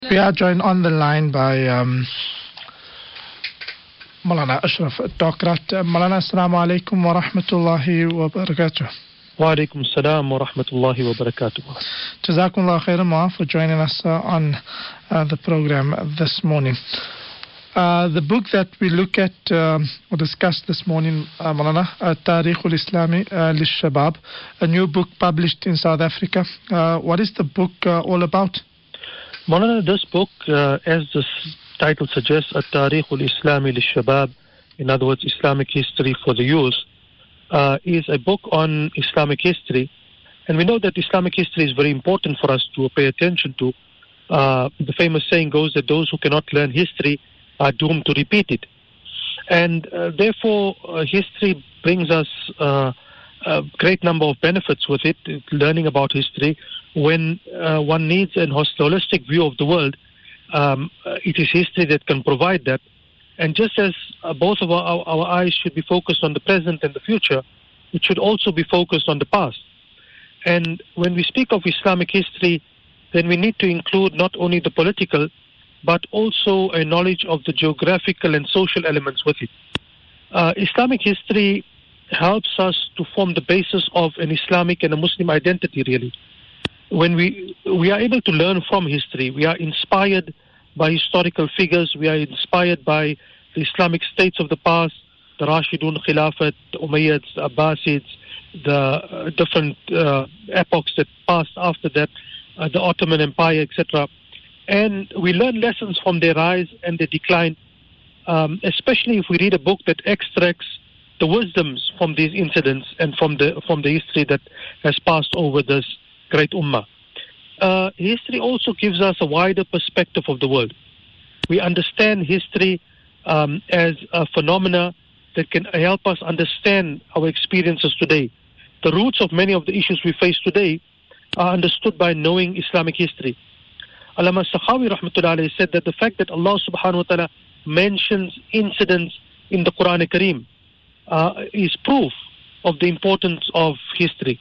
We are joined on the line by Maulana Ashraf Tokrat. Maulana, assalamu alaikum wa rahmatullahi wa barakatuh. Wa alaikum salam wa rahmatullahi wa barakatuh. Jazakumullah khairan for joining us on the program this morning. The book that we look at or discuss this morning, Maulana, Tariq al-Islami lil-Shabab, a new book published in South Africa. What is the book all about? Maulana, this book, as the title suggests, Tariq al-Islami lil-Shabab, in other words, Islamic history for the youth, is a book on Islamic history. And we know that Islamic history is very important for us to pay attention to. The famous saying goes that those who cannot learn history are doomed to repeat it. And therefore, history brings us a great number of benefits with it, learning about history. When one needs a holistic view of the world, it is history that can provide that. And just as both of our eyes should be focused on the present and the future, it should also be focused on the past. And when we speak of Islamic history, then we need to include not only the political, but also a knowledge of the geographical and social elements with it. Islamic history helps us to form the basis of an Islamic and a Muslim identity, really. When we are able to learn from history, we are inspired by historical figures, we are inspired by the Islamic states of the past, the Rashidun Khilafat, the Umayyads, the Abbasids, the different epochs that passed after that, the Ottoman Empire, etc. And we learn lessons from their rise and their decline, especially if we read a book that extracts the wisdoms from these incidents and from the history that has passed over this great ummah. History also gives us a wider perspective of the world. We understand history as a phenomena that can help us understand our experiences today. The roots of many of the issues we face today are understood by knowing Islamic history. Allama Sakhawi rahmatullahi alayhi said that the fact that Allah subhanahu wa ta'ala mentions incidents in the Quran Kareem is proof of the importance of history.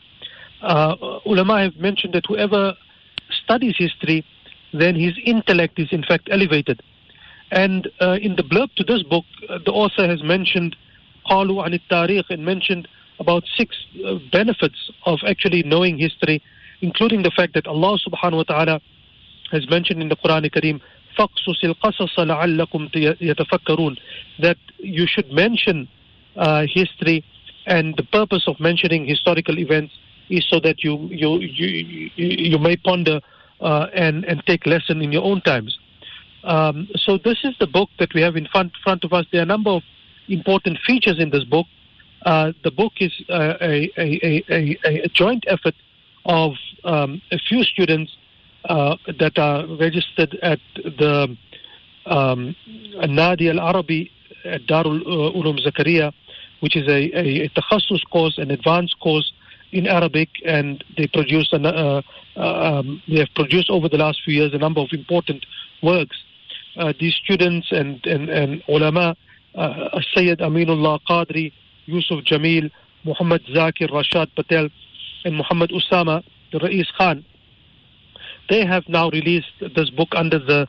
Ulama have mentioned that whoever studies history, then his intellect is in fact elevated. And in the blurb to this book, the author has mentioned qalu an al-tariq, and mentioned about 6 benefits of actually knowing history, including the fact that Allah subhanahu wa ta'ala has mentioned in the Quran Kareem, فَقْصُصِ الْقَصَصَ لَعَلَّكُمْ يَتَفَكَّرُونَ, that you should mention history, and the purpose of mentioning historical events is so that you may ponder and take lesson in your own times. So this is the book that we have in front of us. There are a number of important features in this book. The book is a joint effort of a few students that are registered at the Nadi Al-Arabi at Darul Ulum Zakaria, which is a takhassus course, an advanced course in Arabic, and they produce they have produced over the last few years a number of important works. These students and ulama, Sayyid Aminullah Qadri, Yusuf Jamil, Muhammad Zakir, Rashad Patel, and Muhammad Usama, the Ra'is Khan, they have now released this book under the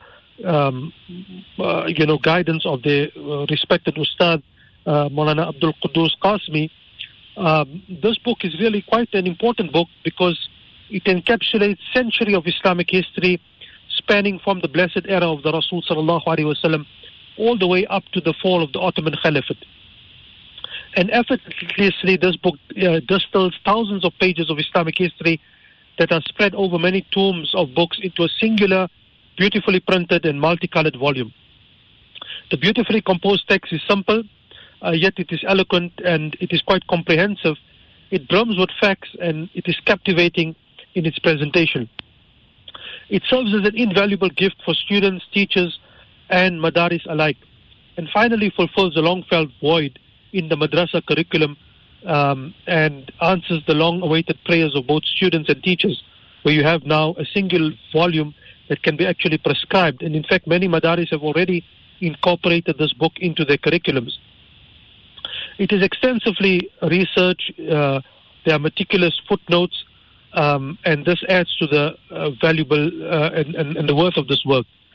guidance of their respected Ustad Maulana Abdul Quddus Qasmi. This book is really quite an important book because it encapsulates century of Islamic history spanning from the blessed era of the Rasul sallallahu alaihi wasallam all the way up to the fall of the Ottoman Caliphate. And effortlessly, this book distills thousands of pages of Islamic history that are spread over many tomes of books into a singular, beautifully printed and multicolored volume. The beautifully composed text is simple, yet it is eloquent and it is quite comprehensive. It brims with facts and it is captivating in its presentation. It serves as an invaluable gift for students, teachers, and madaris alike, and finally fulfills a long-felt void in the madrasa curriculum and answers the long-awaited prayers of both students and teachers, where you have now a single volume that can be actually prescribed. And in fact, many madaris have already incorporated this book into their curriculums. It is extensively researched, there are meticulous footnotes, and this adds to the valuable and the worth of this work.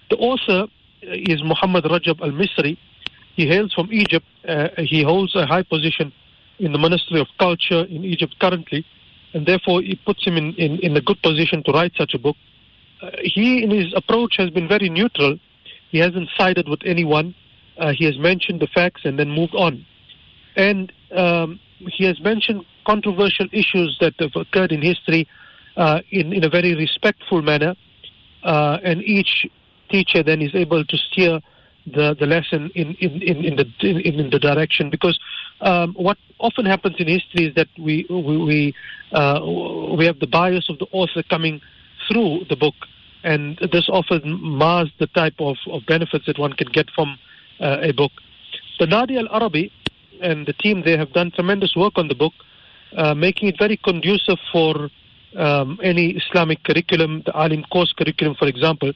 The author is Muhammad Rajab al-Misri. He hails from Egypt. He holds a high position in the Ministry of Culture in Egypt currently, and therefore it puts him in a good position to write such a book. He, in his approach, has been very neutral. He hasn't sided with anyone. He has mentioned the facts and then moved on. And he has mentioned controversial issues that have occurred in history in a very respectful manner. And each teacher then is able to steer the lesson in the direction. Because what often happens in history is that we have the bias of the author coming through the book, and this often mars the type of benefits that one can get from a book. The Nadi Al-Arabi and the team there have done tremendous work on the book, making it very conducive for any Islamic curriculum, the Alim course curriculum, for example.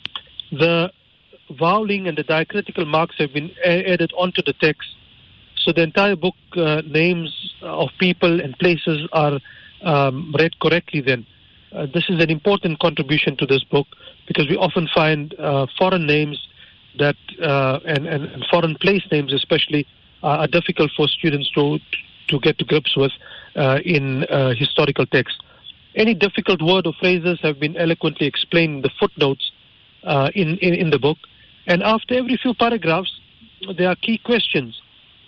The voweling and the diacritical marks have been added onto the text, so the entire book names of people and places are read correctly then. This is an important contribution to this book, because we often find foreign names that and foreign place names especially are difficult for students to get to grips with in historical text. Any difficult word or phrases have been eloquently explained in the footnotes in the book. And after every few paragraphs, there are key questions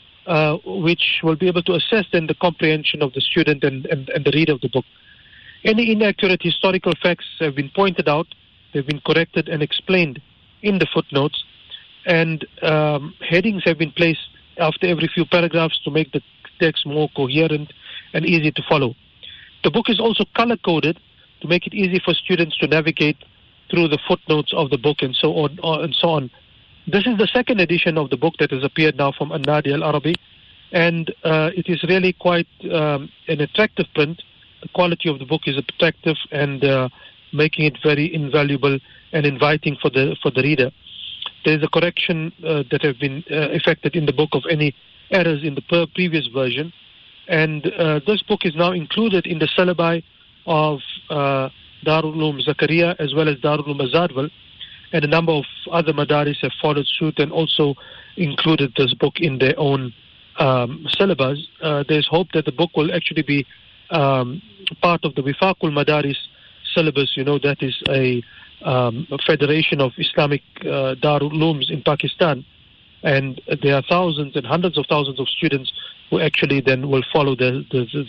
which will be able to assess then the comprehension of the student and the reader of the book. Any inaccurate historical facts have been pointed out, they've been corrected and explained in the footnotes, and headings have been placed after every few paragraphs to make the text more coherent and easy to follow. The book is also color-coded to make it easy for students to navigate through the footnotes of the book and so on. This is the second edition of the book that has appeared now from An-Nadi Al-Arabi, and it is really quite an attractive print. The quality of the book is attractive and making it very invaluable and inviting for the reader. There is a correction that have been effected in the book of any errors in the previous version, and this book is now included in the syllabi of Darul Uloom Zakaria as well as Darul Uloom Azadwal, and a number of other madaris have followed suit and also included this book in their own syllabus. There's hope that the book will actually be part of the Wifaqul Madaris syllabus. You know, that is a federation of Islamic Darul Ulooms in Pakistan, and there are thousands and hundreds of thousands of students who actually then will follow that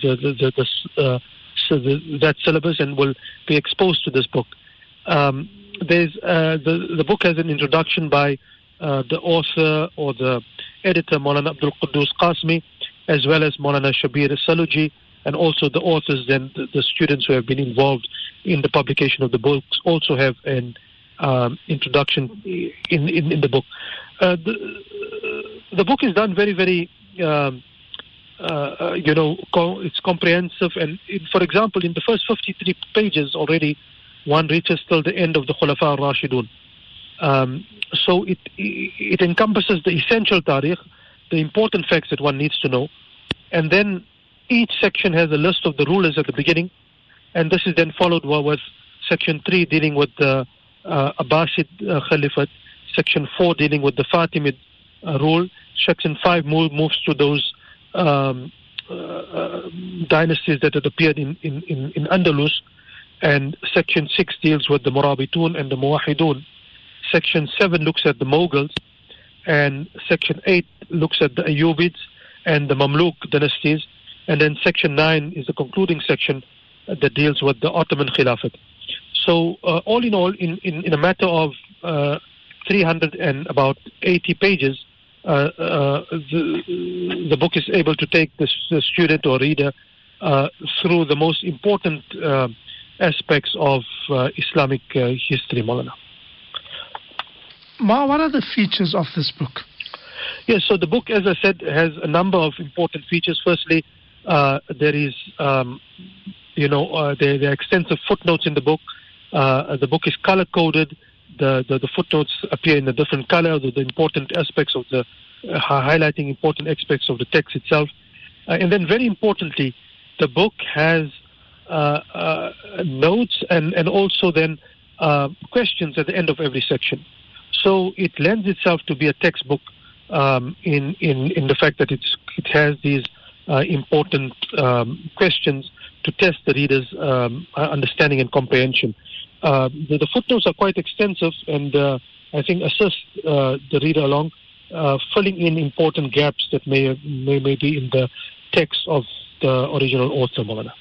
syllabus and will be exposed to this book. There's the book has an introduction by the author or the editor, Maulana Abdul Quddus Qasmi, as well as Maulana Shabir Saluji, and also the authors, then the students who have been involved in the publication of the books also have an introduction in the book. The book is done very, very, it's comprehensive. And for example, in the first 53 pages already, one reaches till the end of the Khulafa al-Rashidun. So it encompasses the essential tariq, the important facts that one needs to know, and then each section has a list of the rulers at the beginning, and this is then followed with section 3 dealing with the Abbasid Caliphate, section 4 dealing with the Fatimid rule, section 5 moves to those dynasties that had appeared in Andalus, and section 6 deals with the Murabitun and the Muwahidun. Section 7 looks at the Mughals, and section 8 looks at the Ayyubids and the Mamluk dynasties, and then section 9 is the concluding section that deals with the Ottoman Khilafat. So all in all, in a matter of 380 pages, the book is able to take the student or reader through the most important aspects of Islamic history, Maulana. Ma, what are the features of this book? Yes, so the book, as I said, has a number of important features. Firstly, there is, there are extensive footnotes in the book. The book is color-coded. The footnotes appear in a different color, the important aspects of the, highlighting important aspects of the text itself. And then very importantly, the book has notes and also then questions at the end of every section. So it lends itself to be a textbook in the fact that it has these important questions to test the reader's understanding and comprehension. The footnotes are quite extensive, and I think assist the reader along, filling in important gaps that may be in the text of the original author, Maulana.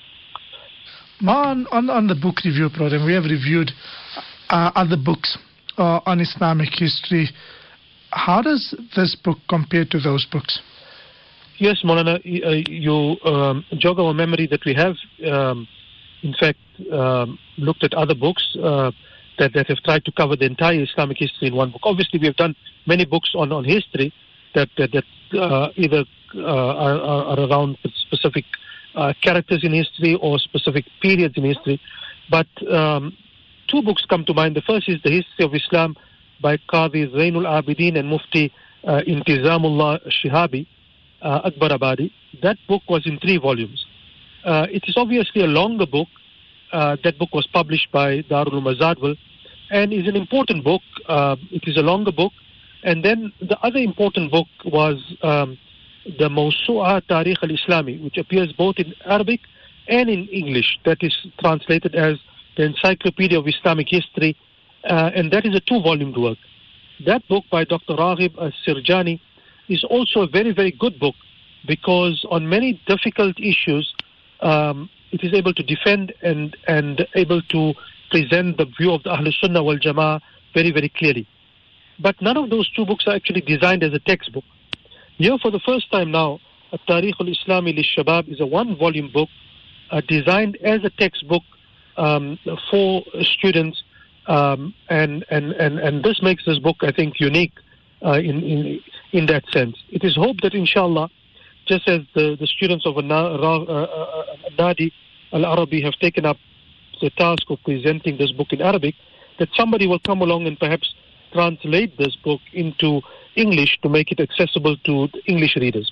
On the book review program, we have reviewed other books on Islamic history. How does this book compare to those books? Yes, Maulana, you jog our memory that we have, in fact, looked at other books that have tried to cover the entire Islamic history in one book. Obviously, we have done many books on history that either are around specific characters in history or specific periods in history. But two books come to mind. The first is The History of Islam by Qadi Zainul Abidin and Mufti Intizamullah Shihabi, Akbarabadi. That book was in 3 volumes. It is obviously a longer book. That book was published by Darul Uloom Azadwal and is an important book. It is a longer book. And then the other important book was the Mawsu'a Tarikh al-Islami, which appears both in Arabic and in English. That is translated as the Encyclopedia of Islamic History, and that is a 2-volume work. That book by Dr. Raghib Al-Sirjani is also a very, very good book because on many difficult issues, it is able to defend and able to present the view of the Ahlul Sunnah wal Jama'ah very, very clearly. But none of those 2 books are actually designed as a textbook. Here, for the first time now, At-Tarikh al-Islami Lish-Shabab is a 1-volume book designed as a textbook for students, and this makes this book, I think, unique in that sense. It is hoped that, inshallah, just as the students of Nadi Al-Arabi have taken up the task of presenting this book in Arabic, that somebody will come along and perhaps translate this book into English to make it accessible to English readers.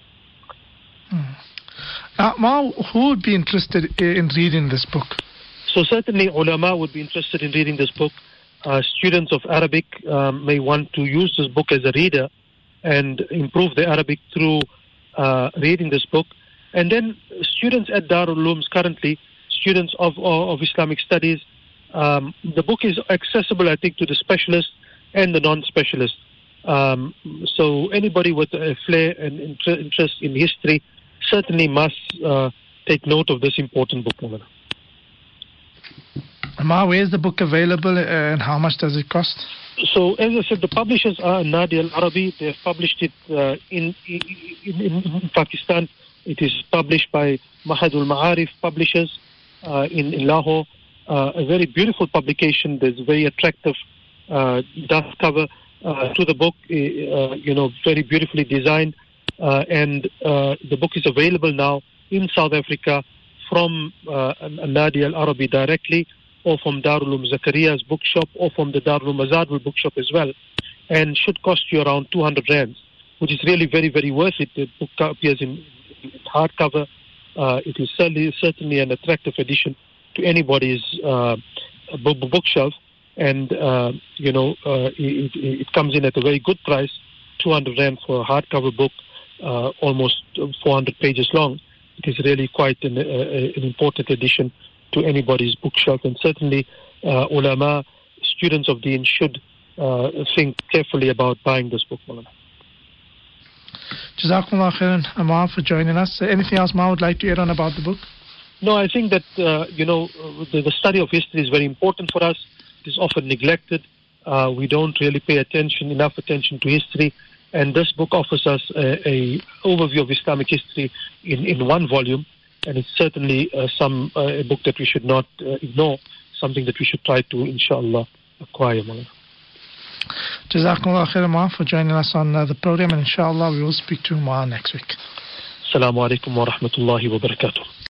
Now, who would be interested in reading this book? So certainly ulama would be interested in reading this book. Students of Arabic may want to use this book as a reader and improve their Arabic through reading this book. And then students at Darul Ulooms currently, students of Islamic studies, the book is accessible, I think, to the specialists and the non-specialists. So anybody with a flair and interest in history certainly must take note of this important book, Maulana. Where is the book available and how much does it cost? So, as I said, the publishers are Nadi Al-Arabi. They have published it in Pakistan. It is published by Mahadul Ma'arif Publishers in Lahore. A very beautiful publication. There's a very attractive dust cover to the book, very beautifully designed. And the book is available now in South Africa from Nadi Al-Arabi directly, or from Darul Uloom Zakaria's bookshop, or from the Darul Uloom Azadwal bookshop as well, and should cost you around 200 rands, which is really very, very worth it. The book appears in hardcover. It is certainly an attractive addition to anybody's bookshelf, and it comes in at a very good price, 200 rand for a hardcover book, almost 400 pages long. It is really quite an important addition to anybody's bookshelf, and certainly ulama, students of Deen, should think carefully about buying this book, Maulana. Jazakumullah khairan, Amar, for joining us. Anything else Ma would like to add on about the book? No, I think that the study of history is very important for us. It is often neglected. We don't really pay enough attention to history, and this book offers us a overview of Islamic history in 1 volume, and it's certainly a book that we should not ignore, something that we should try to, inshallah, acquire. Jazakumullah khairan, Ma, for joining us on the program, and inshallah we will speak to Ma next week. Assalamu alaikum wa rahmatullahi wa barakatuh.